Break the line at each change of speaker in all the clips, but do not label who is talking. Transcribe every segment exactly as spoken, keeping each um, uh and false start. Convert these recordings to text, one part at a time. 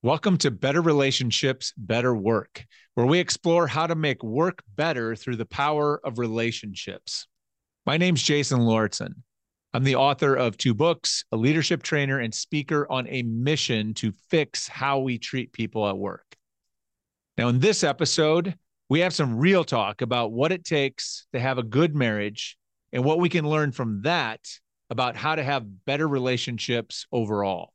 Welcome to Better Relationships, Better Work, where we explore how to make work better through the power of relationships. My name's Jason Lauritsen. I'm the author of two books, a leadership trainer, and speaker on a mission to fix how we treat people at work. Now, in this episode, we have some real talk about what it takes to have a good marriage and what we can learn from that about how to have better relationships overall.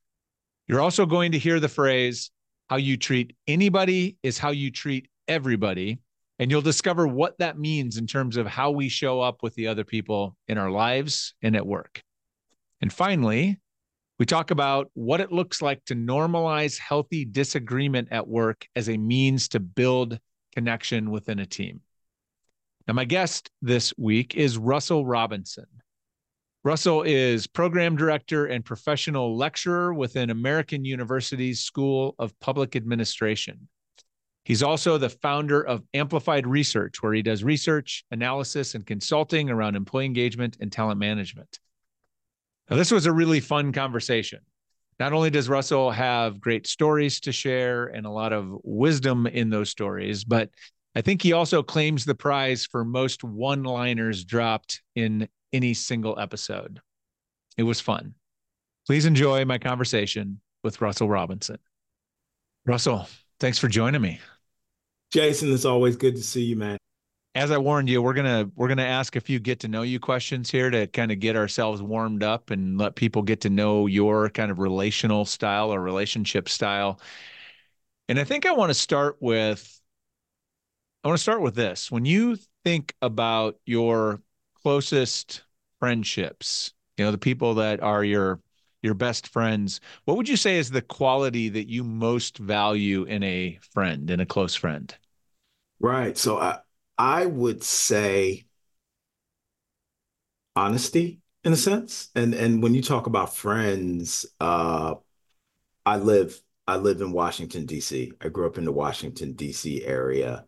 You're also going to hear the phrase, how you treat anybody is how you treat everybody. And you'll discover what that means in terms of how we show up with the other people in our lives and at work. And finally, we talk about what it looks like to normalize healthy disagreement at work as a means to build connection within a team. Now, my guest this week is Russell Robinson. Russell is program director and professional lecturer within American University's School of Public Administration. He's also the founder of Amplified Research, where he does research, analysis, and consulting around employee engagement and talent management. Now, this was a really fun conversation. Not only does Russell have great stories to share and a lot of wisdom in those stories, but I think he also claims the prize for most one-liners dropped in any single episode. It was fun. Please enjoy my conversation with Russell Robinson. Russell, thanks for joining me.
Jason, it's always good to see you, man.
As I warned you, we're gonna we're gonna ask a few get to know you questions here to kind of get ourselves warmed up and let people get to know your kind of relational style or relationship style. And I think I want to start with I want to start with this. When you think about your closest friendships, you know, the people that are your your best friends, what would you say is the quality that you most value in a friend, in a close friend?
Right. So I I would say honesty in a sense. And and when you talk about friends, uh I live I live in Washington, D C. I grew up in the Washington, D C area.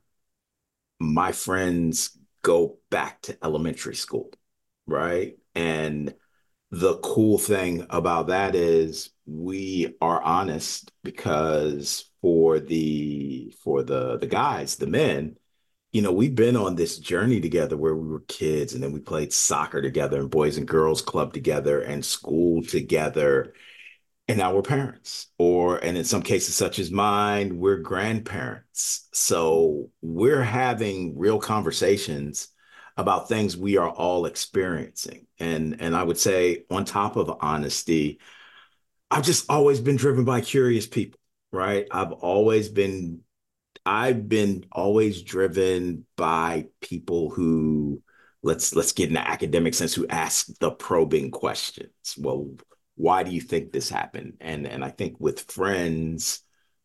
My friends go back to elementary school, right? And the cool thing about that is we are honest because for the for the the guys, the men, you know, we've been on this journey together where we were kids and then we played soccer together and Boys and Girls Club together and school together. And now we're parents, or, and in some cases, such as mine, we're grandparents. So we're having real conversations about things we are all experiencing. And, and I would say, on top of honesty, I've just always been driven by curious people, right? I've always been, I've been always driven by people who, let's, let's get in the academic sense, who ask the probing questions. Well, why do you think this happened? And and I think with friends,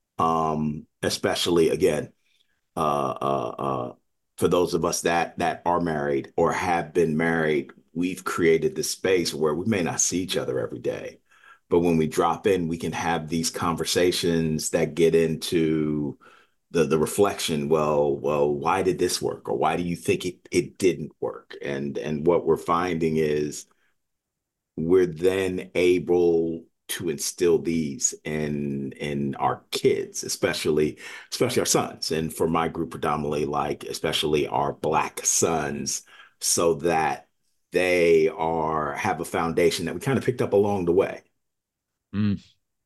um, especially again, uh, uh, uh, for those of us that that are married or have been married, we've created this space where we may not see each other every day, but when we drop in, we can have these conversations that get into the the reflection. Well, well, why did this work, or why do you think it it didn't work? And and what we're finding is, we're then able to instill these in in our kids, especially especially our sons, and for my group predominantly, like especially our Black sons, so that they are have a foundation that we kind of picked up along the way.
Mm.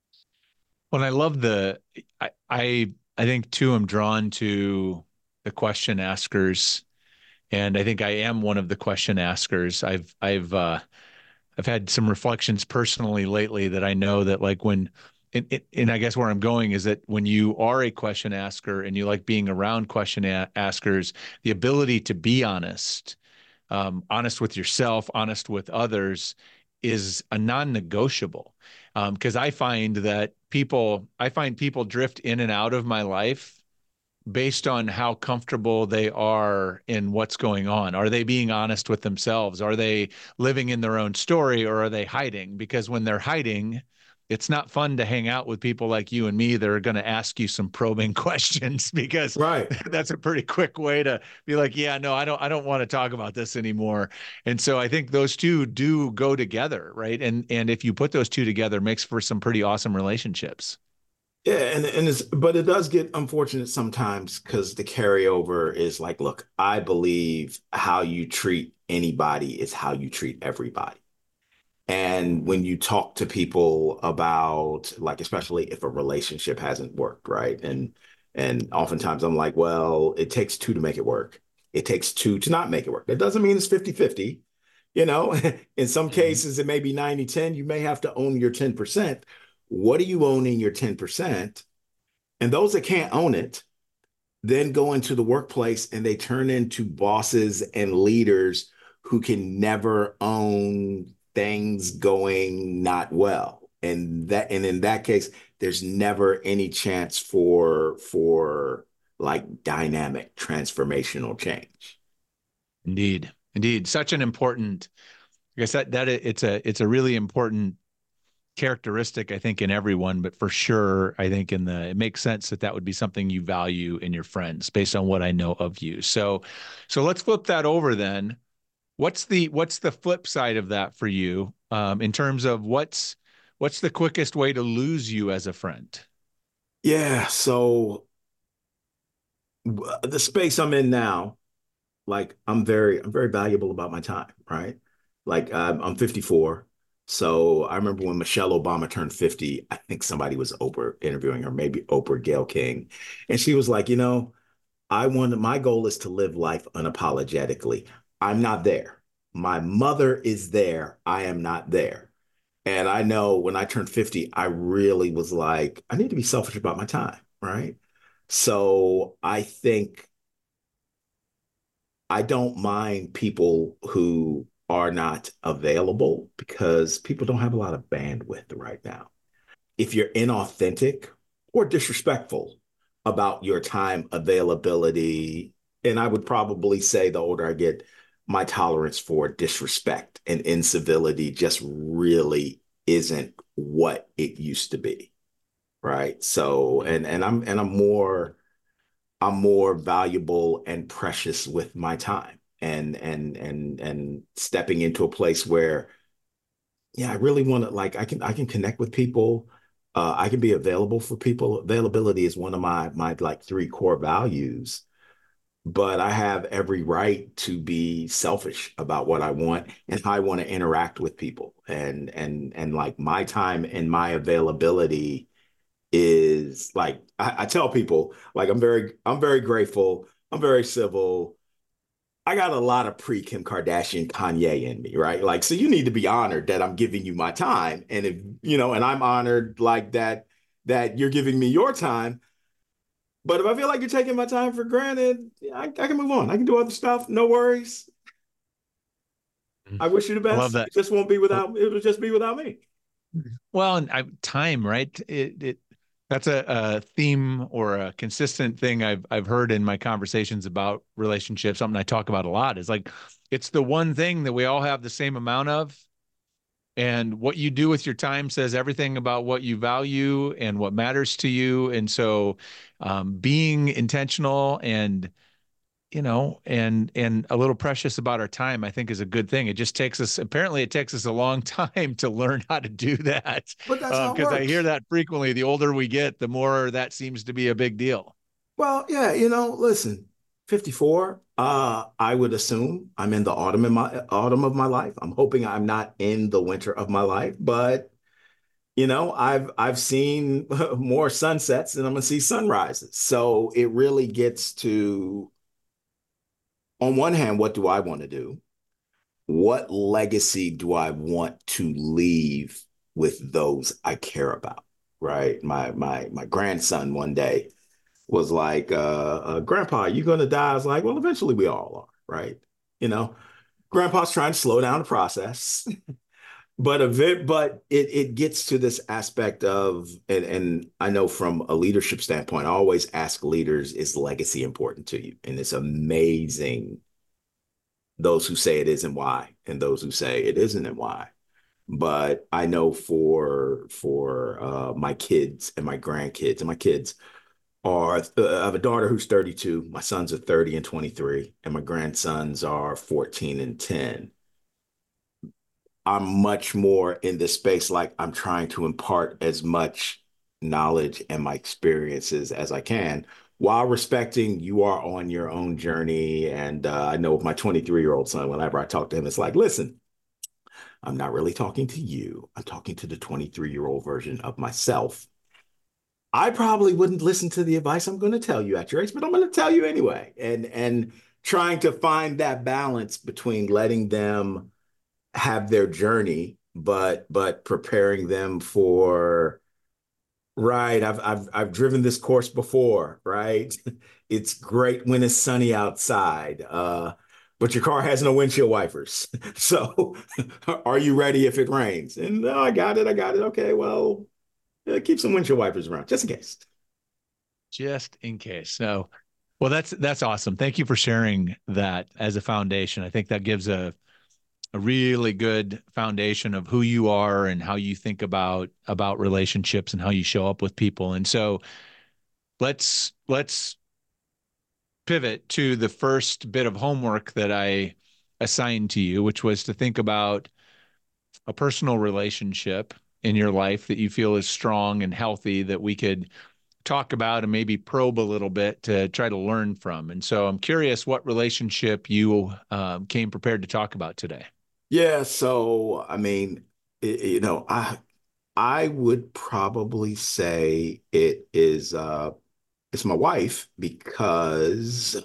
Well, I love the I, I I think too I'm drawn to the question askers, and I think I am one of the question askers. I've I've uh I've had some reflections personally lately that I know that, like, when, and, and I guess where I'm going is that when you are a question asker and you like being around question a- askers, the ability to be honest, um, honest with yourself, honest with others, is a non-negotiable. Um, because I find that people, I find people drift in and out of my life based on how comfortable they are in what's going on. Are they being honest with themselves? Are they living in their own story, or are they hiding? Because when they're hiding, it's not fun to hang out with people like you and me that are going to ask you some probing questions, because
Right.
that's a pretty quick way to be like, yeah, no, I don't, I don't want to talk about this anymore. And so I think those two do go together, right? And, and if you put those two together, it makes for some pretty awesome relationships.
Yeah, and and it's but it does get unfortunate sometimes because the carryover is like, look, I believe how you treat anybody is how you treat everybody. And when you talk to people about like, especially if a relationship hasn't worked, right? And and oftentimes I'm like, well, it takes two to make it work. It takes two to not make it work. That doesn't mean it's fifty fifty. You know, in some
Mhm.
cases, it may be ninety ten. You may have to own your ten percent. What are you owning your ten percent? And those that can't own it then go into the workplace and they turn into bosses and leaders who can never own things going not well. And that and in that case, there's never any chance for for like dynamic transformational change.
Indeed, indeed, such an important. I guess that that it's a it's a really important characteristic, I think, in everyone, but for sure, I think in the it makes sense that that would be something you value in your friends based on what I know of you. So, so let's flip that over then. What's the what's the flip side of that for you, um, in terms of what's what's the quickest way to lose you as a friend?
Yeah, so the space I'm in now, like I'm very I'm very valuable about my time, right? Like I'm, I'm fifty-four. So I remember when Michelle Obama turned fifty, I think somebody was Oprah interviewing her, maybe Oprah Gail King. And she was like, you know, I want my goal is to live life unapologetically. I'm not there. My mother is there. I am not there. And I know when I turned fifty, I really was like, I need to be selfish about my time, right? So I think I don't mind people who are not available because people don't have a lot of bandwidth right now. If you're inauthentic or disrespectful about your time availability, and I would probably say the older I get, my tolerance for disrespect and incivility just really isn't what it used to be. Right. So, and and I'm and I'm more I'm more valuable and precious with my time and and and and stepping into a place where, yeah, I really want to like I can I can connect with people. Uh, I can be available for people. Availability is one of my my like three core values, but I have every right to be selfish about what I want and how I want to interact with people. And and and like my time and my availability is like I, I tell people like I'm very I'm very grateful. I'm very civil. I got a lot of pre Kim Kardashian Kanye in me, right? Like, so you need to be honored that I'm giving you my time. And if, you know, and I'm honored like that, that you're giving me your time. But if I feel like you're taking my time for granted, yeah, I, I can move on. I can do other stuff. No worries.
Mhm.
I wish you the
I love
best.
that.
It just won't be without, it'll just be without me.
Well, and I, time, right? It, it that's a, a theme or a consistent thing I've I've heard in my conversations about relationships. Something I talk about a lot is like it's the one thing that we all have the same amount of, and what you do with your time says everything about what you value and what matters to you. And so, um, being intentional and you know, and and a little precious about our time, I think is a good thing. It just takes us, apparently it takes us a long time to learn how to do that.
But that's
Um,
how it
because I hear
works.
that frequently. The older we get, the more that seems to be a big deal.
Well, yeah, you know, listen, fifty-four, uh, I would assume I'm in the autumn in my autumn of my life. I'm hoping I'm not in the winter of my life, but you know, I've I've seen more sunsets than I'm gonna see sunrises. So it really gets to, on one hand, what do I want to do? What legacy do I want to leave with those I care about? Right. My my my grandson one day was like, uh, uh Grandpa, you gonna die? I was like, well, eventually we all are, right? You know, Grandpa's trying to slow down the process. But a bit, but it it gets to this aspect of, and and I know from a leadership standpoint, I always ask leaders, is legacy important to you? And it's amazing those who say it is and why, and those who say it isn't and why. But I know for for uh, my kids and my grandkids and my kids are, uh, I have a daughter who's thirty-two, my sons are thirty and twenty-three, and my grandsons are fourteen and ten. I'm much more in this space, like I'm trying to impart as much. knowledge and my experiences as I can, while respecting you are on your own journey. And uh, I know with my twenty-three year old son, whenever I talk to him, it's like, listen, I'm not really talking to you. I'm talking to the twenty-three year old version of myself. I probably wouldn't listen to the advice I'm going to tell you at your age, but I'm going to tell you anyway. And and trying to find that balance between letting them have their journey, but but preparing them for, right. I've I've I've driven this course before, right? It's great when it's sunny outside, uh, but your car has no windshield wipers. So, are you ready if it rains? And no, I got it. I got it. Okay, well, uh, keep some windshield wipers around just in case.
Just in case. So, well, that's that's awesome. Thank you for sharing that as a foundation. I think that gives a a really good foundation of who you are and how you think about about relationships and how you show up with people. And so let's let's pivot to the first bit of homework that I assigned to you, which was to think about a personal relationship in your life that you feel is strong and healthy that we could talk about and maybe probe a little bit to try to learn from. And so I'm curious what relationship you um, came prepared to talk about today.
Yeah, so I mean, it, you know, I I would probably say it is uh it's my wife because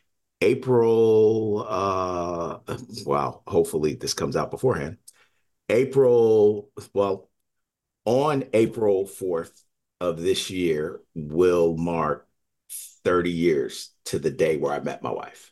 April uh well, hopefully this comes out beforehand. April, well, on April fourth of this year will mark thirty years to the day where I met my wife.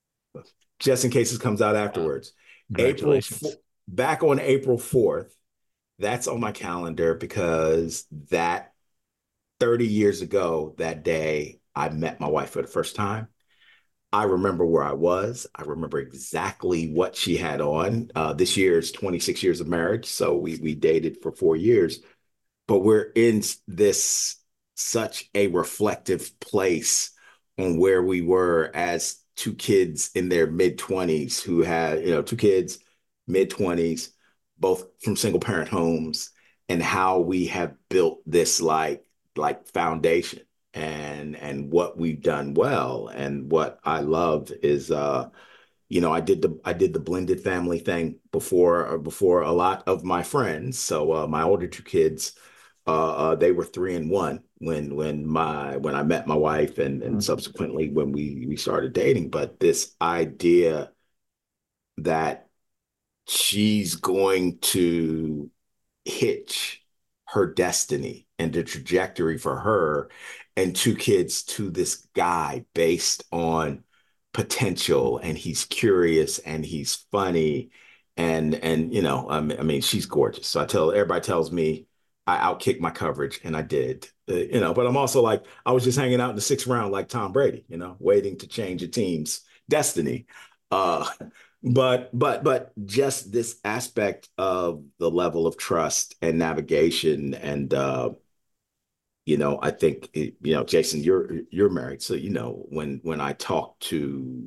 Just in case this comes out
Wow.
afterwards. April
Congratulations.
Back on April fourth, that's on my calendar because that thirty years ago, that day, I met my wife for the first time. I remember where I was. I remember exactly what she had on. Uh, this year is twenty-six years of marriage. So we, we dated for four years, but we're in this such a reflective place on where we were as two kids in their mid twenties who had, you know, two kids, mid twenties, both from single parent homes, and how we have built this like like foundation and and what we've done well. And what I love is uh you know, I did the I did the blended family thing before before a lot of my friends. So uh, my older two kids, uh, uh, they were three and one when when my when I met my wife, and and subsequently when we we started dating. But this idea that she's going to hitch her destiny and the trajectory for her and two kids to this guy based on potential, and he's curious and he's funny, and and you know, I mean, I mean she's gorgeous. So I tell everybody tells me I outkicked my coverage, and I did. Uh, you know, but I'm also like I was just hanging out in the sixth round like Tom Brady, you know, waiting to change a team's destiny. Uh, but but but just this aspect of the level of trust and navigation, and uh you know, I think it, you know, Jason, you're you're married, so you know when when I talk to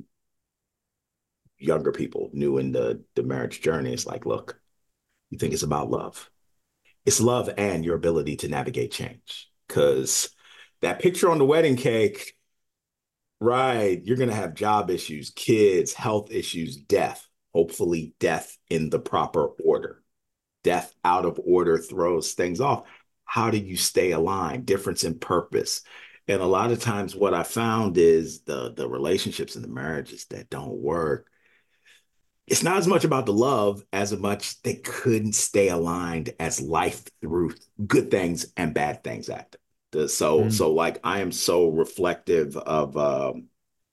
younger people new in the the marriage journey, it's like, look, you think it's about love. It's love and your ability to navigate change. Because that picture on the wedding cake, right, you're going to have job issues, kids, health issues, death, hopefully death in the proper order. Death out of order throws things off. How do you stay aligned? Difference in purpose. And a lot of times what I found is the the relationships and the marriages that don't work, it's not as much about the love as much they couldn't stay aligned as life threw good things and bad things at them. The, so
Mm.
so like I am so reflective of um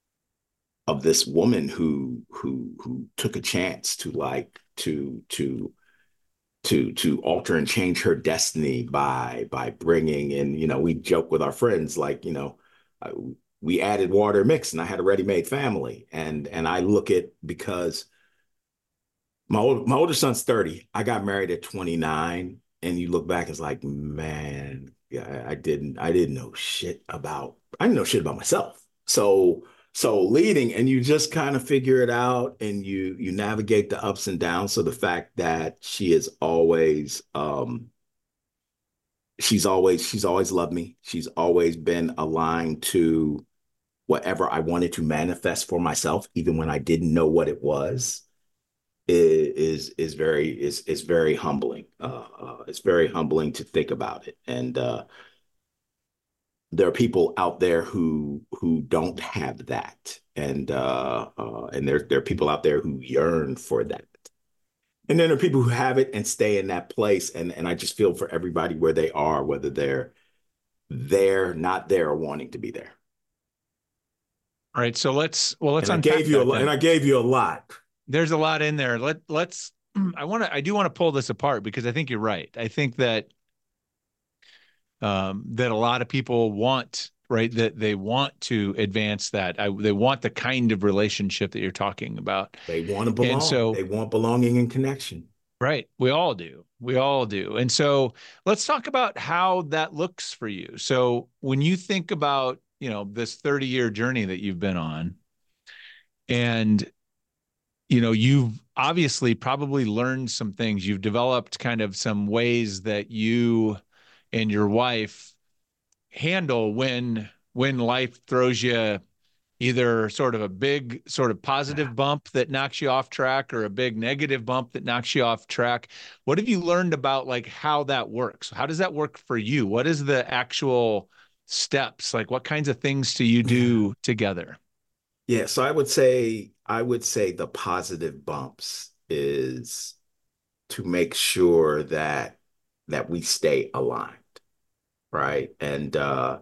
of this woman who who who took a chance to like to to to to alter and change her destiny by by bringing in, you know, we joke with our friends like, you know, I, we added water mix and I had a ready-made family. And and I look at, because my old, my older son's thirty. I got married at twenty-nine, and you look back, it's like, man, yeah, I didn't I didn't know shit about I didn't know shit about myself. So so leading, and you just kind of figure it out, and you you navigate the ups and downs. So the fact that she is always um she's always she's always loved me. She's always been aligned to whatever I wanted to manifest for myself, even when I didn't know what it was. Is is very is is very humbling. Uh, uh, it's very humbling to think about it. And uh, there are people out there who who don't have that, and uh, uh, and there there are people out there who yearn for that. And then there are people who have it and stay in that place. And and I just feel for everybody where they are, whether they're there, not there, or wanting to be there.
All right. So let's, well, let's
And I
unpack
gave you a
that
lot,
then.
and I gave you a lot.
There's a lot in there. Let, let's, I want to, I do want to pull this apart because I think you're right. I think that, um, that a lot of people want, right, that they want to advance that. I, they want the kind of relationship that you're talking about.
They want to
And
belong.
so,
They want belonging and connection.
right, we all do. We all do. And so let's talk about how that looks for you. So when you think about, you know, this thirty year journey that you've been on, and you know, you've obviously probably learned some things. You've developed kind of some ways that you and your wife handle when when life throws you either sort of a big sort of
Yeah.
positive bump that knocks you off track or a big negative bump that knocks you off track. What have you learned about like how that works? How does that work for you? What is the actual steps? Like what kinds of things do you
Yeah.
do together?
Yeah. So I would say, I would say the positive bumps is to make sure that that we stay aligned, right? And uh,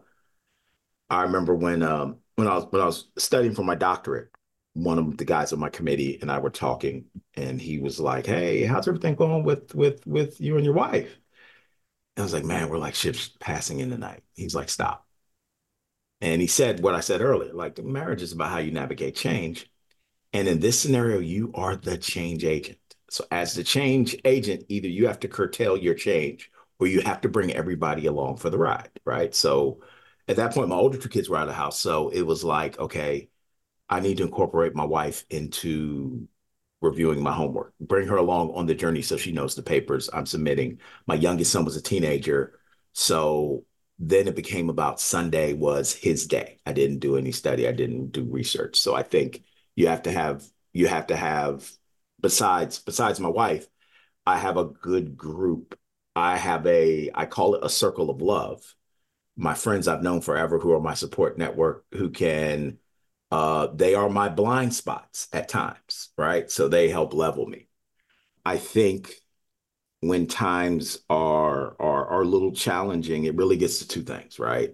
I remember when um, when I was when I was studying for my doctorate, one of the guys on my committee and I were talking, and he was like, "Hey, how's everything going with with with you and your wife?" And I was like, "Man, we're like ships passing in the night." He's like, "Stop." And he said what I said earlier, like marriage is about how you navigate change. And in this scenario, you are the change agent. So as the change agent, either you have to curtail your change or you have to bring everybody along for the ride, right? So at that point, my older two kids were out of the house. So it was like, okay, I need to incorporate my wife into reviewing my homework, bring her along on the journey so she knows the papers I'm submitting. My youngest son was a teenager. So then it became about Sunday was his day. I didn't do any study. I didn't do research. So I think you have to have, you have to have, besides, besides my wife, I have a good group. I have a, I call it a circle of love. My friends I've known forever who are my support network who can uh, they are my blind spots at times, right? So they help level me. I think when times are are are a little challenging, it really gets to two things, right?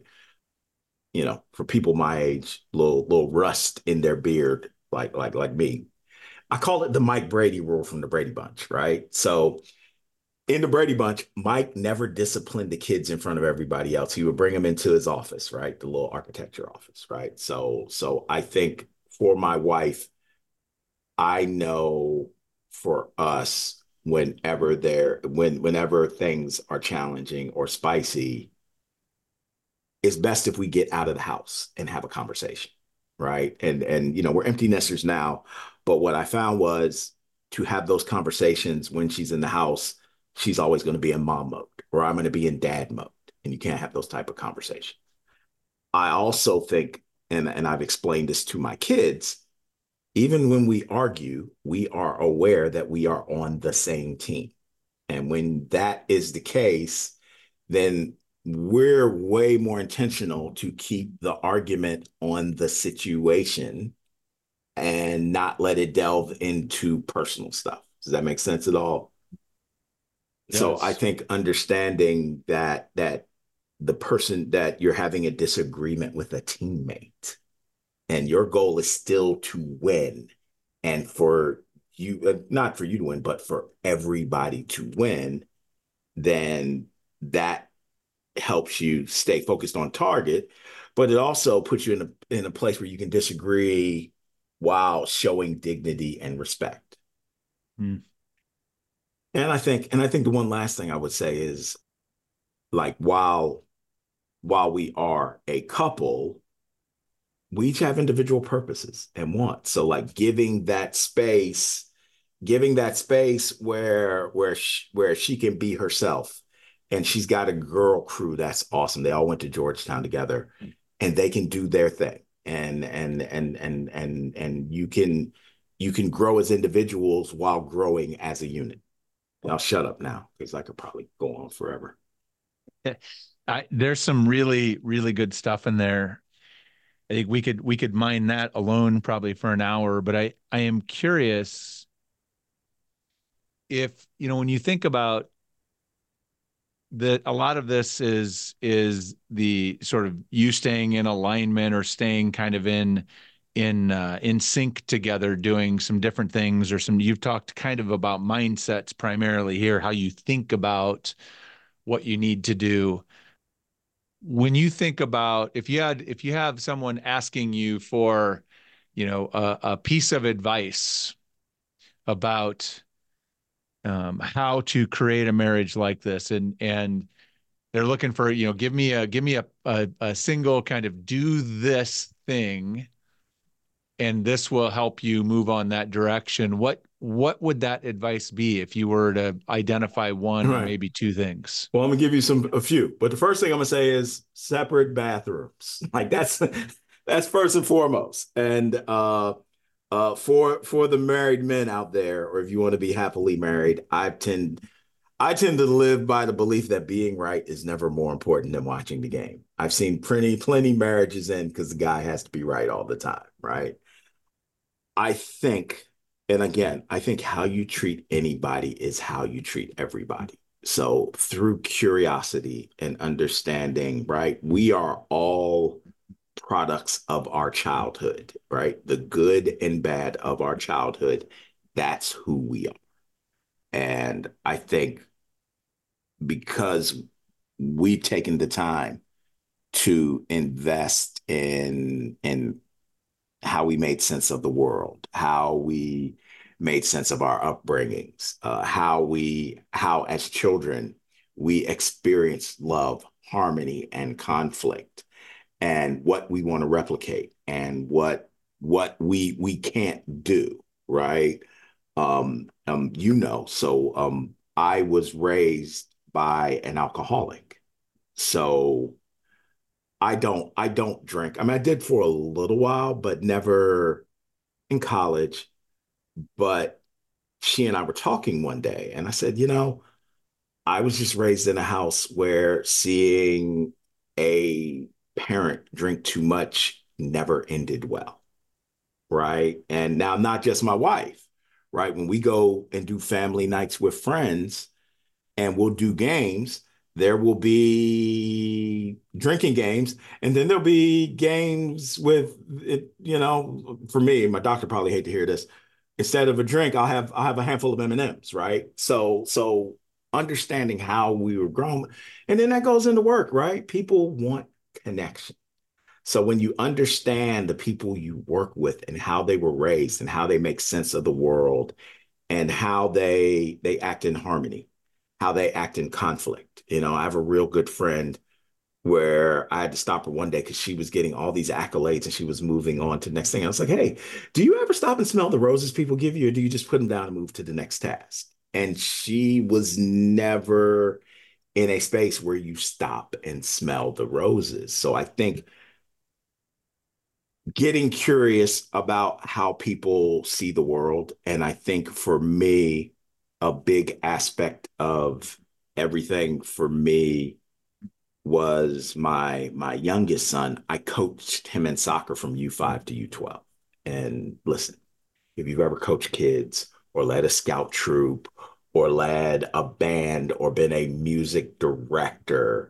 You know, for people my age, little little rust in their beard, like like like me. I call it the Mike Brady rule from the Brady Bunch, right? So in the Brady Bunch, Mike never disciplined the kids in front of everybody else. He would bring them into his office, right? The little architecture office, right? So so I think for my wife, I know for us, whenever there when whenever things are challenging or spicy, it's best if we get out of the house and have a conversation, right? And and you know, we're empty nesters now, but what I found was to have those conversations when she's in the house, she's always going to be in mom mode, or I'm going to be in dad mode, and you can't have those type of conversations. I also think, and and I've explained this to my kids, even when we argue, we are aware that we are on the same team. And when that is the case, then we're way more intentional to keep the argument on the situation and not let it delve into personal stuff. Does that make sense at all? So I
Yes.
think understanding that that the person that you're having a disagreement with a teammate and your goal is still to win and for you, uh, not for you to win, but for everybody to win, then that helps you stay focused on target. But it also puts you in a in a place where you can disagree while showing dignity and respect.
Hmm.
And I think, and I think the one last thing I would say is like while while we are a couple, we each have individual purposes and wants. So like giving that space, giving that space where where she, where she can be herself and she's got a girl crew that's awesome. They all went to Georgetown together, and they can do their thing. And and and and and and you can you can grow as individuals while growing as a unit. I'll shut up now because I could probably go on forever.
I, there's some really, really good stuff in there. I think we could we could mine that alone probably for an hour. But I I am curious if, you know, when you think about that, a lot of this is is the sort of you staying in alignment or staying kind of in in uh, in sync together, doing some different things, or some, you've talked kind of about mindsets primarily here, how you think about what you need to do. When you think about, if you had if you have someone asking you for, you know, a, a piece of advice about um, how to create a marriage like this, and and they're looking for, you know, give me a give me a, a a single kind of do this thing, and this will help you move on that direction. What what would that advice be if you were to identify one or
Right.
maybe two things?
Well, I'm gonna give you some a few, but the first thing I'm gonna say is separate bathrooms. Like that's that's first and foremost. And uh uh for for the married men out there, or if you want to be happily married, I tend I tend to live by the belief that being right is never more important than watching the game. I've seen plenty plenty marriages end because the guy has to be right all the time, right? I think, and again, I think how you treat anybody is how you treat everybody. So through curiosity and understanding, right? We are all products of our childhood, right? The good and bad of our childhood. That's who we are. And I think because we've taken the time to invest in in how we made sense of the world, how we made sense of our upbringings, uh, how we, how as children, we experience love, harmony, and conflict, and what we want to replicate and what what we we can't do, right? Um, um, you know, so um, I was raised by an alcoholic, so I don't I don't drink. I mean, I did for a little while, but never in college. But she and I were talking one day, and I said, you know, I was just raised in a house where seeing a parent drink too much never ended well, right? And now, not just my wife, right? When we go and do family nights with friends, and we'll do games. There will be drinking games, and then there'll be games with it. You know, for me, my doctor probably hate to hear this. Instead of a drink, I'll have I'll have a handful of M and M's, right? So so understanding how we were grown, and then that goes into work, right? People want connection. So when you understand the people you work with and how they were raised and how they make sense of the world and how they they act in harmony, how they act in conflict. You know, I have a real good friend where I had to stop her one day because she was getting all these accolades and she was moving on to the next thing. I was like, hey, do you ever stop and smell the roses people give you, or do you just put them down and move to the next task? And she was never in a space where you stop and smell the roses. So I think getting curious about how people see the world. And I think for me, a big aspect of everything for me was my my youngest son. I coached him in soccer from U five to U twelve. And listen, if you've ever coached kids or led a scout troop or led a band or been a music director,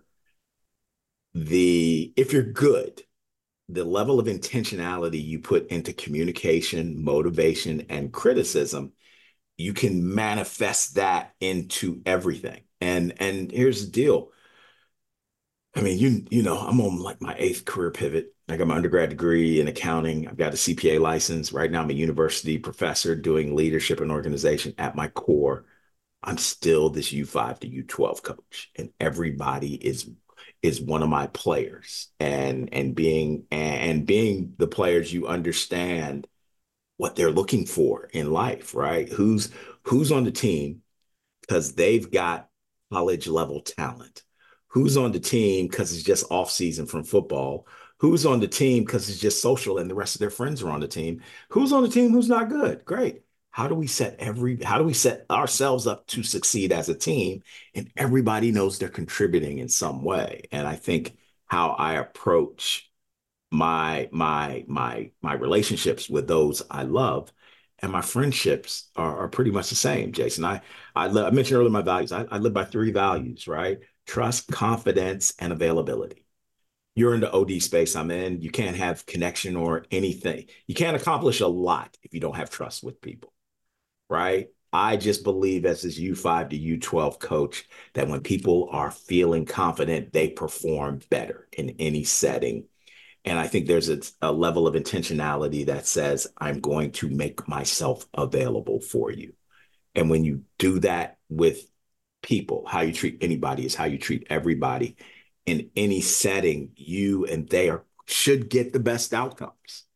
the if you're good, the level of intentionality you put into communication, motivation, and criticism, you can manifest that into everything. And and here's the deal. I mean, you you know, I'm on like my eighth career pivot. I got my undergrad degree in accounting. I've got a C P A license. Right now, I'm a university professor doing leadership and organization. At my core, I'm still this U five to U twelve coach, and everybody is is one of my players. And and being and being the players, you understand what they're looking for in life, right? Who's who's on the team because they've got college level talent? Who's on the team because it's just off season from football? Who's on the team because it's just social and the rest of their friends are on the team? Who's on the team who's not good? Great. How do we set every how do we set ourselves up to succeed as a team and everybody knows they're contributing in some way? And I think how I approach my my my my relationships with those I love and my friendships are, are pretty much the same, Jason. I I, I mentioned earlier my values. I, I live by three values, right? Trust, confidence, and availability. You're in the O D space I'm in. You can't have connection or anything. You can't accomplish a lot if you don't have trust with people, right? I just believe as this U five to U twelve coach that when people are feeling confident, they perform better in any setting. And I think there's a, a level of intentionality that says, I'm going to make myself available for you. And when you do that with people, how you treat anybody is how you treat everybody. In any setting, you and they are, should get the best outcomes.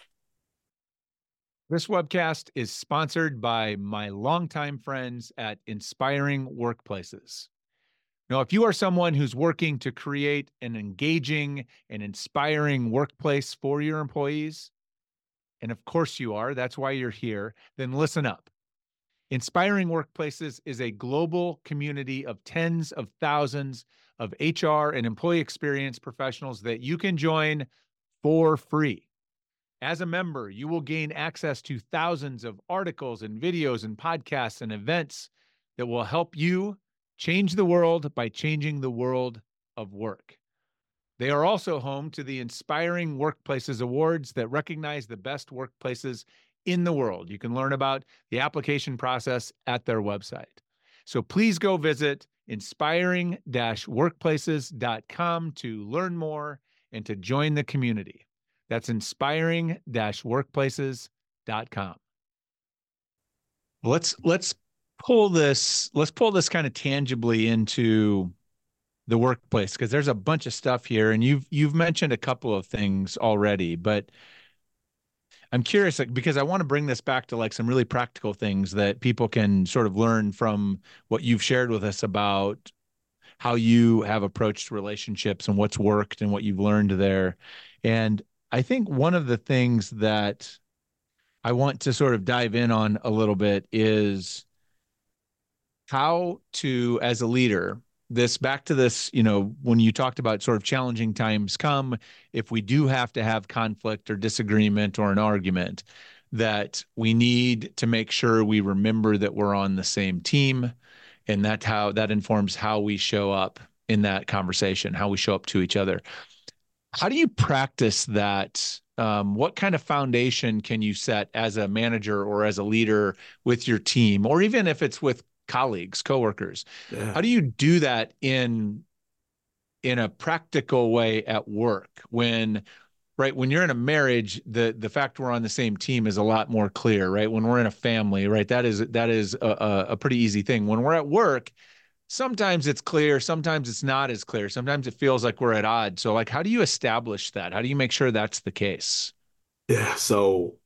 This webcast is sponsored by my longtime friends at Inspiring Workplaces. Now, if you are someone who's working to create an engaging and inspiring workplace for your employees, and of course you are, that's why you're here, then listen up. Inspiring Workplaces is a global community of tens of thousands of H R and employee experience professionals that you can join for free. As a member, you will gain access to thousands of articles and videos and podcasts and events that will help you change the world by changing the world of work. They are also home to the Inspiring Workplaces Awards that recognize the best workplaces in the world. You can learn about the application process at their website. So please go visit inspiring workplaces dot com to learn more and to join the community. That's inspiring workplaces dot com. Let's let's pull this let's pull this kind of tangibly into the workplace, because there's a bunch of stuff here, and you've you've mentioned a couple of things already, but I'm curious, like, because I want to bring this back to like some really practical things that people can sort of learn from what you've shared with us about how you have approached relationships and what's worked and what you've learned there. And I think one of the things that I want to sort of dive in on a little bit is how to, as a leader, this back to this, you know, when you talked about sort of challenging times come, if we do have to have conflict or disagreement or an argument, that we need to make sure we remember that we're on the same team. And that how that informs how we show up in that conversation, how we show up to each other. How do you practice that? Um, what kind of foundation can you set as a manager or as a leader with your team, or even if it's with colleagues, coworkers?
Yeah.
How do you do that in in a practical way at work? When, right, when you're in a marriage, the the fact we're on the same team is a lot more clear, right? When we're in a family, right, that is that is a, a pretty easy thing. When we're at work, sometimes it's clear, sometimes it's not as clear. Sometimes it feels like we're at odds. So, like, how do you establish that? How do you make sure that's the case?
Yeah. So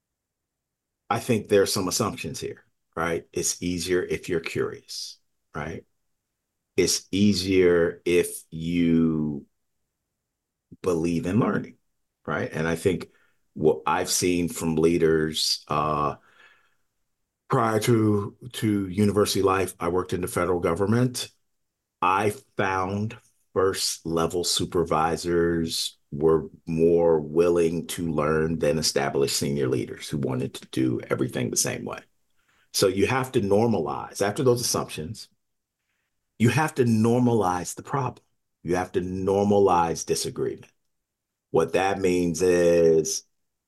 I think there's some assumptions here, right? It's easier if you're curious, right? It's easier if you believe in learning, right? And I think what I've seen from leaders uh, prior to to university life, I worked in the federal government. I found first level supervisors were more willing to learn than established senior leaders who wanted to do everything the same way. So you have to normalize after those assumptions, you have to normalize the problem. You have to normalize disagreement. What that means is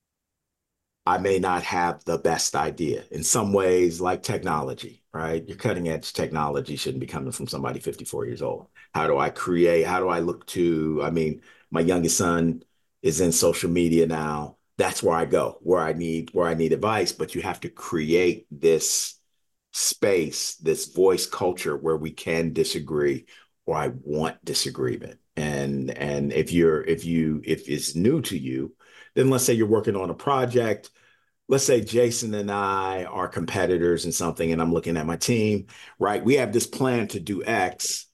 I may not have the best idea. In some ways, like technology, right? Your cutting edge technology shouldn't be coming from somebody fifty-four years old. How do I create? How do I look to? I mean, my youngest son is in social media now. That's where I go, where I need where I need advice. But you have to create this space, this voice culture where we can disagree, or I want disagreement. And and if you're if you if it's new to you, then let's say you're working on a project, let's say Jason and I are competitors in something, and I'm looking at my team, right? We have this plan to do X.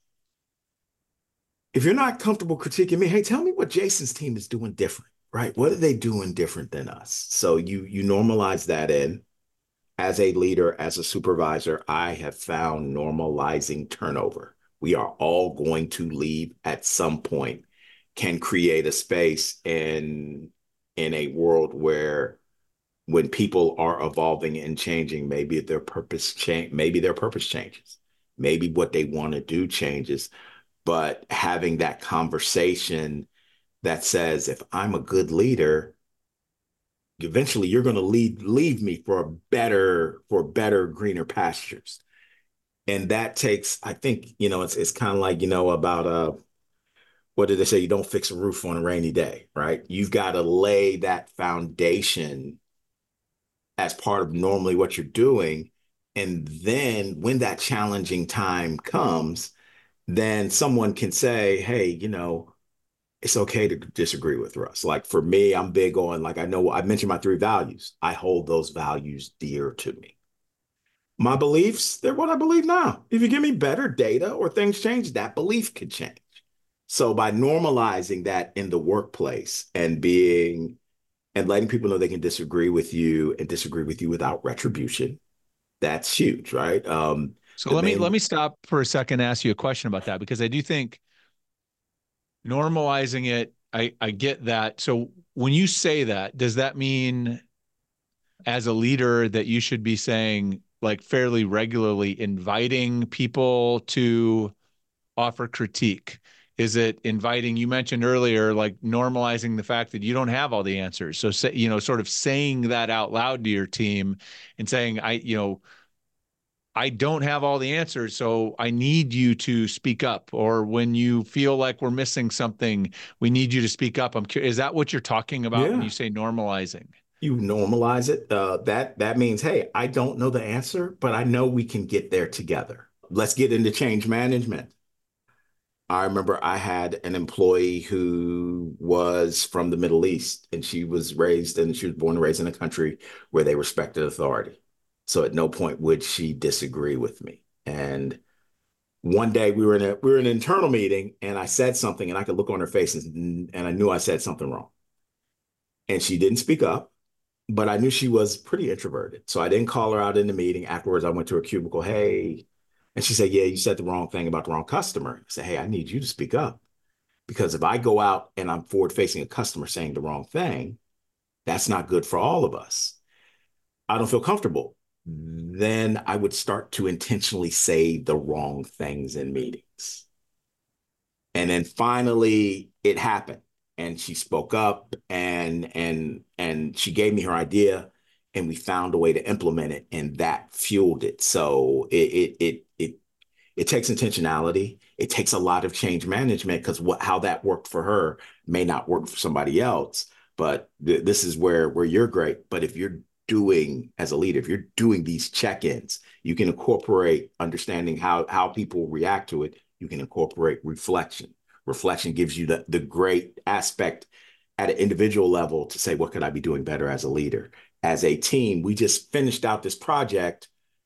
If you're not comfortable critiquing me, hey, tell me what Jason's team is doing different, right? What are they doing different than us? So you you normalize that in. As a leader, as a supervisor, I have found normalizing turnover. We are all going to leave at some point, can create a space in in a world where when people are evolving and changing, maybe their purpose change, maybe their purpose changes, maybe what they want to do changes. But having that conversation that says, if I'm a good leader, eventually you're going to lead leave me for a better for better greener pastures. And that takes, I think, you know, it's it's kind of like, you know, about uh what did they say? You don't fix a roof on a rainy day, right? You've got to lay that foundation as part of normally what you're doing. And then when that challenging time comes, then someone can say, hey, you know, it's okay to disagree with Russ. Like for me, I'm big on, like, I know I mentioned my three values. I hold those values dear to me. My beliefs, they're what I believe now. If you give me better data or things change, that belief could change. So by normalizing that in the workplace and being and letting people know they can disagree with you and disagree with you without retribution, that's huge, right? Um,
So
the
let me let
main,
me stop for a second and ask you a question about that, because I do think normalizing it, I I get that. So when you say that, does that mean as a leader that you should be saying, like, fairly regularly inviting people to offer critique? Is it inviting, you mentioned earlier, like normalizing the fact that you don't have all the answers. So say, you know, sort of saying that out loud to your team and saying, I, you know, I don't have all the answers, so I need you to speak up. Or when you feel like we're missing something, we need you to speak up. I'm curious, is that what you're talking about when you
yeah,
say normalizing?
you normalize it. Uh, that that means, hey, I don't know the answer, but I know we can get there together. Let's get into change management. I remember I had an employee who was from the Middle East, and she was raised and she was born and raised in a country where they respected authority. So at no point would she disagree with me. And one day we were in a we were in an internal meeting, and I said something, and I could look on her face, and, and I knew I said something wrong. And she didn't speak up, but I knew she was pretty introverted. So I didn't call her out in the meeting. Afterwards, I went to her cubicle. Hey, and she said, yeah, you said the wrong thing about the wrong customer. I said, hey, I need you to speak up. Because if I go out and I'm forward facing a customer saying the wrong thing, that's not good for all of us. I don't feel comfortable. Then I would start to intentionally say the wrong things in meetings. And then finally it happened. And she spoke up and and and she gave me her idea, and we found a way to implement it, and that fueled it. So it it it it it takes intentionality. It takes a lot of change management, because what how that worked for her may not work for somebody else. But th- this is where where you're great. But if you're doing as a leader, if you're doing these check-ins, you can incorporate understanding how how people react to it. You can incorporate reflection. Reflection gives you the, the great aspect at an individual level to say, what could I be doing better as a leader? As a team, we just finished out this project.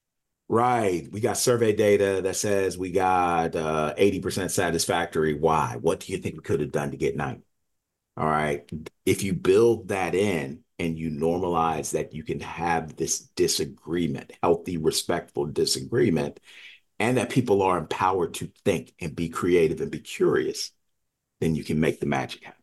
Right. We got survey data that says we got uh, eighty percent satisfactory. Why? What do you think we could have done to get ninety? All right. If you build that in and you normalize that you can have this disagreement, healthy, respectful disagreement, and that people are empowered to think and be creative and be curious, then you can make the magic happen.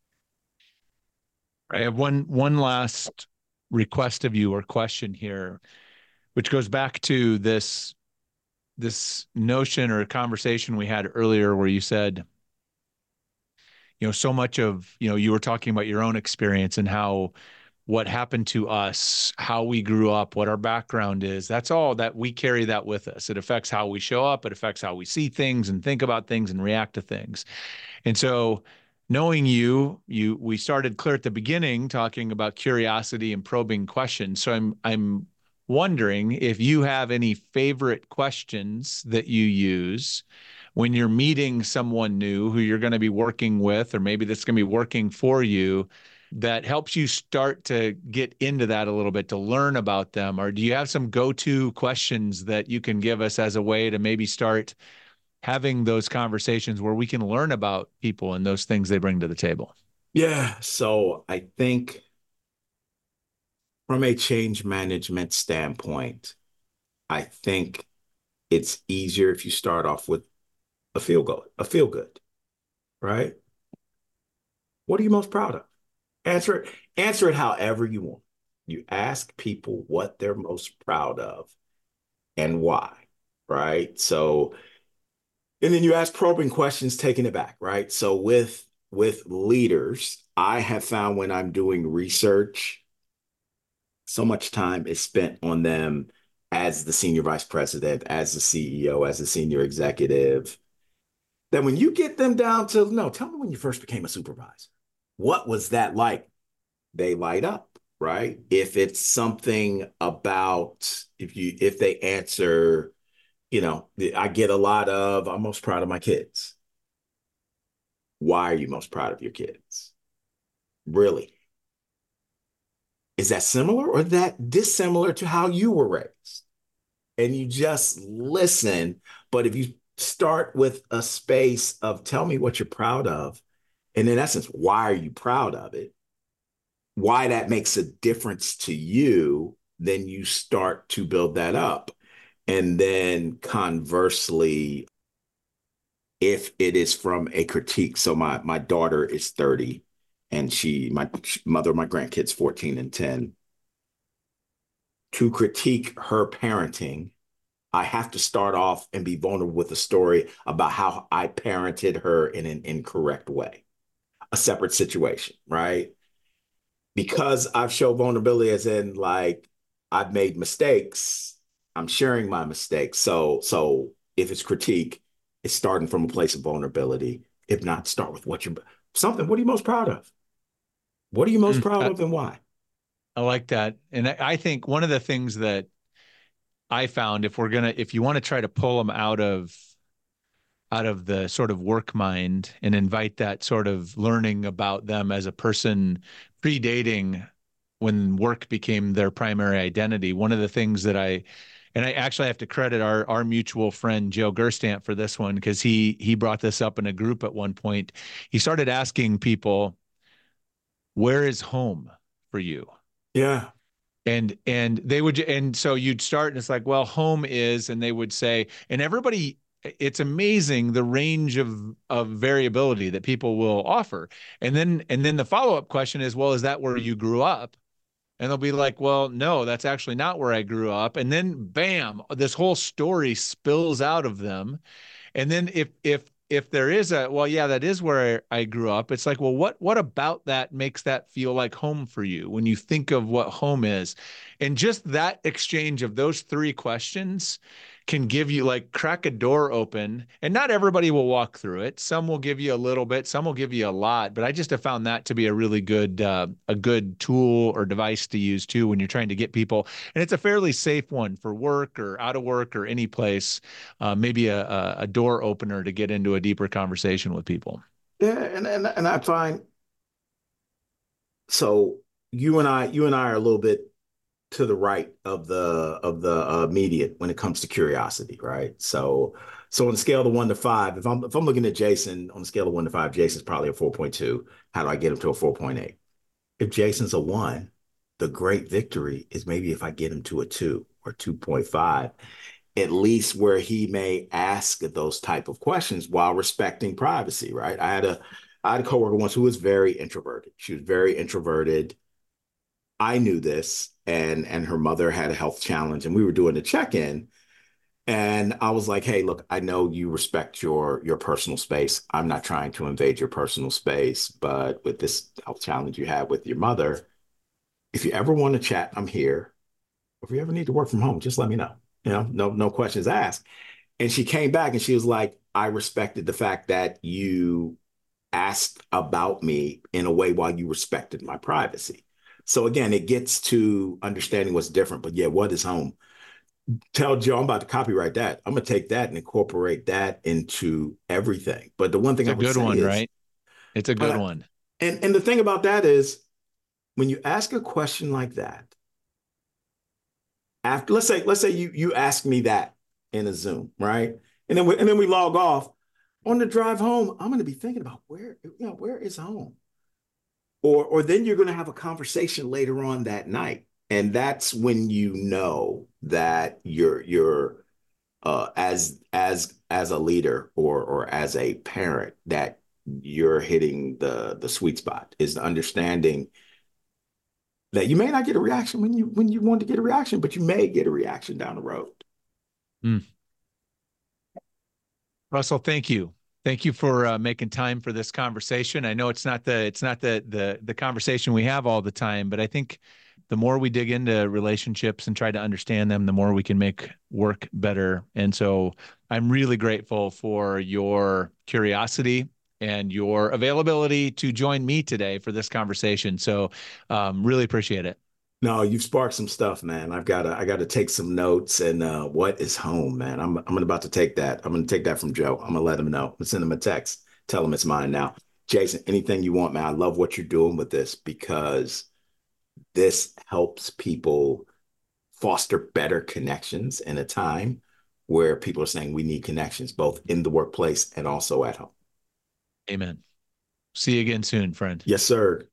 I have one one last request of you or question here, which goes back to this this notion or conversation we had earlier where you said, you know, so much of, you know, you were talking about your own experience and how what happened to us, how we grew up, what our background is. That's all that we carry that with us. It affects how we show up. It affects how we see things and think about things and react to things. And so knowing you, you we started clear at the beginning talking about curiosity and probing questions. So I'm I'm wondering if you have any favorite questions that you use when you're meeting someone new who you're going to be working with, or maybe that's going to be working for you. that helps you start to get into that a little bit, to learn about them? Or do you have some go-to questions that you can give us as a way to maybe start having those conversations where we can learn about people and those things they bring to the table?
Yeah. So I think from a change management standpoint, I think it's easier if you start off with a feel good, a feel good, right? What are you most proud of? Answer it, answer it however you want. You ask people what they're most proud of and why, right? So, and then you ask probing questions, taking it back, right? So with with leaders, I have found when I'm doing research, so much time is spent on them as the senior vice president, as the C E O, as a senior executive. That when you get them down to, no, tell me when you first became a supervisor. What was that like? They light up, right? If it's something about, if you, if they answer, you know, I get a lot of, I'm most proud of my kids. Why are you most proud of your kids? Really? Is that similar or that dissimilar to how you were raised? And you just listen. But if you start with a space of tell me what you're proud of, and in essence, why are you proud of it? Why that makes a difference to you, then you start to build that up. And then conversely, if it is from a critique, so my my daughter is thirty and she, my mother, my grandkids, fourteen and ten, to critique her parenting, I have to start off and be vulnerable with a story about how I parented her in an incorrect way, a separate situation, right? Because I've shown vulnerability as in like, I've made mistakes, I'm sharing my mistakes. So, so if it's critique, it's starting from a place of vulnerability. If not, start with what you're, something, what are you most proud of? What are you most
Mm,
proud
I,
of and why?
I like that. And I, I think one of the things that I found, if we're gonna, if you want to try to pull them out of out of the sort of work mind and invite that sort of learning about them as a person predating when work became their primary identity, one of the things that I, and I actually have to credit our our mutual friend Joe Gerstant for this one, because he he brought this up in a group at one point. He started asking people, where is home for you?
Yeah.
And and they would, and so you'd start and it's like, well, home is, and they would say, and everybody, it's amazing the range of of variability that people will offer. And then and then the follow-up question is, well, is that where you grew up? And they'll be like, well, no, that's actually not where I grew up. And then bam, this whole story spills out of them. And then if if if there is a, well, yeah, that is where I, I grew up. It's like, well, what what about that makes that feel like home for you when you think of what home is? And just that exchange of those three questions can give you, like, crack a door open. And not everybody will walk through it. Some will give you a little bit, some will give you a lot. But I just have found that to be a really good uh, a good tool or device to use too when you're trying to get people. And it's a fairly safe one for work or out of work or any place. Uh, maybe a, a a door opener to get into a deeper conversation with people.
Yeah. And, and, and I find, so you and I, you and I are a little bit to the right of the of the uh, median when it comes to curiosity, right? So, so on a scale of one to five, if I'm if I'm looking at Jason on a scale of one to five, Jason's probably a four point two. How do I get him to a four point eight? If Jason's a one, the great victory is maybe if I get him to a two or two point five, at least where he may ask those type of questions while respecting privacy, right? I had a I had a coworker once who was very introverted. She was very introverted. I knew this, and and her mother had a health challenge, and we were doing a check-in, and I was like, "Hey, look, I know you respect your your personal space. I'm not trying to invade your personal space, but with this health challenge you have with your mother, if you ever want to chat, I'm here. If you ever need to work from home, just let me know. You know, no no questions asked." And she came back and she was like, "I respected the fact that you asked about me in a way while you respected my privacy." So again, it gets to understanding what's different. But yeah, what is home? Tell Joe I'm about to copyright that. I'm gonna take that and incorporate that into everything. But the one thing
It's
I
a
would
good
say
one,
is,
right? It's a
but
good
I,
one.
and and the thing about that is when you ask a question like that, after let's say let's say you you ask me that in a Zoom, right? And then we, and then we log off. On the drive home, I'm going to be thinking about where you know where is home, or or then you're going to have a conversation later on that night, and that's when you know that you're you're uh, as as as a leader or or as a parent that you're hitting the the sweet spot is the understanding that you may not get a reaction when you when you want to get a reaction, but you may get a reaction down the road.
Mm. Russell, thank you. Thank you for uh, making time for this conversation. I know it's not the it's not the the the conversation we have all the time, but I think the more we dig into relationships and try to understand them, the more we can make work better. And so I'm really grateful for your curiosity and your availability to join me today for this conversation. So um, really appreciate it.
No, you've sparked some stuff, man. I've got to I got to take some notes. And uh, what is home, man? I'm I'm about to take that. I'm going to take that from Joe. I'm going to let him know. I'm gonna send him a text. Tell him it's mine now. Jason, anything you want, man. I love what you're doing with this because this helps people foster better connections in a time where people are saying we need connections both in the workplace and also at home.
Amen. See you again soon, friend.
Yes, sir.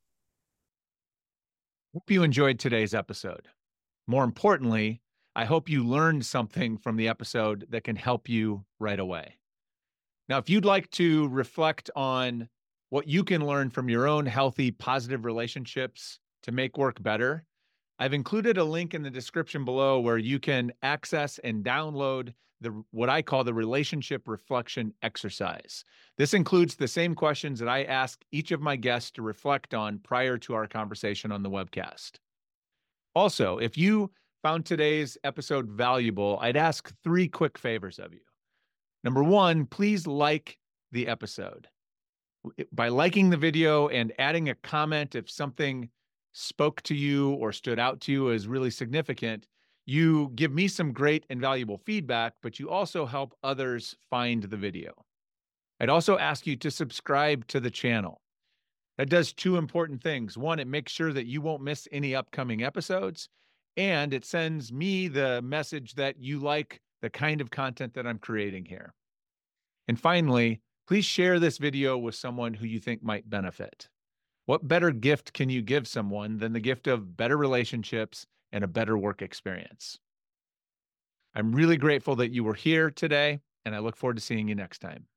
Hope you enjoyed today's episode. More importantly, I hope you learned something from the episode that can help you right away. Now, if you'd like to reflect on what you can learn from your own healthy, positive relationships to make work better, I've included a link in the description below where you can access and download the what I call the relationship reflection exercise. This includes the same questions that I ask each of my guests to reflect on prior to our conversation on the webcast. Also, if you found today's episode valuable, I'd ask three quick favors of you. Number one, please like the episode. By liking the video and adding a comment if something spoke to you or stood out to you as really significant, you give me some great and valuable feedback, but you also help others find the video. I'd also ask you to subscribe to the channel. That does two important things. One, it makes sure that you won't miss any upcoming episodes, and it sends me the message that you like the kind of content that I'm creating here. And finally, please share this video with someone who you think might benefit. What better gift can you give someone than the gift of better relationships and a better work experience? I'm really grateful that you were here today, and I look forward to seeing you next time.